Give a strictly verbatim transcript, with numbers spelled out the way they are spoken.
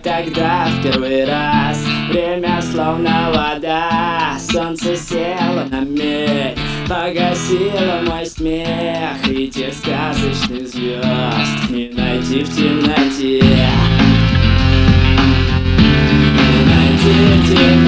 тогда в первый раз время словно вода. Солнце село на миг, погасило мой смех, и тех сказочных звезд не найти в темноте. Не найти в темноте.